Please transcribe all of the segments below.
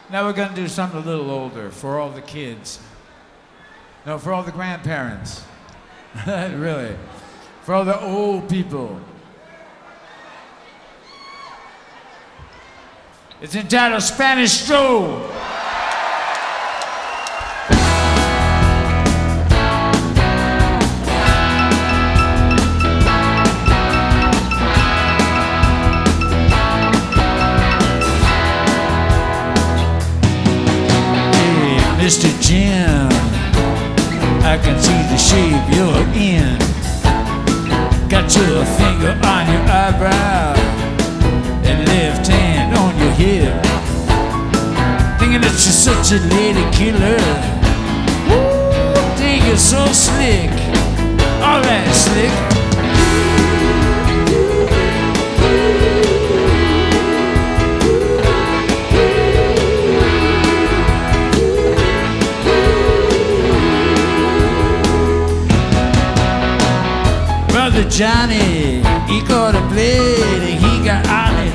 Now we're gonna do something a little older for all the kids. No, for all the grandparents. Really. For all the old people. It's entitled Spanish Stroll. Mr. Jim, I can see the shape you're in. Got your finger on your eyebrow and left hand on your hip. Thinking that you're such a lady killer. Woo, think you're so slick. All that slick. Brother Johnny, he caught a blade and he got on it.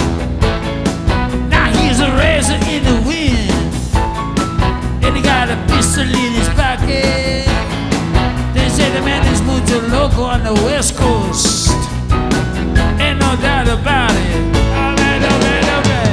Now he's a razor in the wind, and he got a pistol in his pocket. They say the man is mucho loco on the West Coast. Ain't no doubt about it. All right, all right, all right.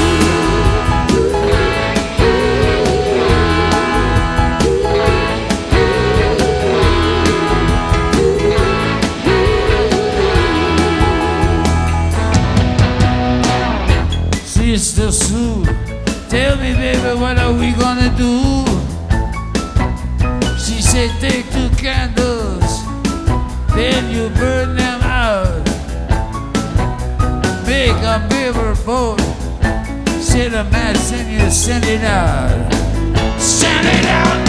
Sister Sue, tell me, baby, what are we gonna do? She said, take 2 candles, then you burn them out. Make a river boat, set a match, and you send it out. Send it out!